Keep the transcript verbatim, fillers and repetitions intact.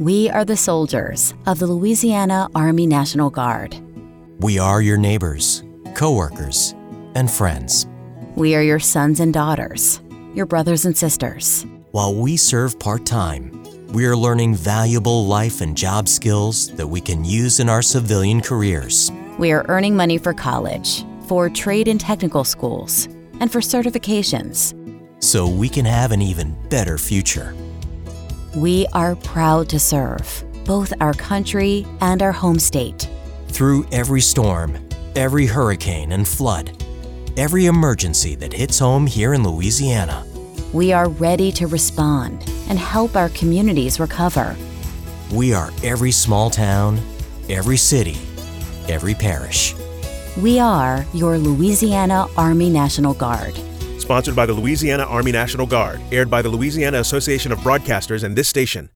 We are the soldiers of the Louisiana Army National Guard. We are your neighbors, coworkers, and friends. We are your sons and daughters, your brothers and sisters. While we serve part-time, we are learning valuable life and job skills that we can use in our civilian careers. We are earning money for college, for trade and technical schools, and for certifications. So we can have an even better future. We are proud to serve both our country and our home state. Through every storm, every hurricane and flood, every emergency that hits home here in Louisiana, we are ready to respond and help our communities recover. We are every small town, every city, every parish. We are your Louisiana Army National Guard. Sponsored by the Louisiana Army National Guard, aired by the Louisiana Association of Broadcasters and this station.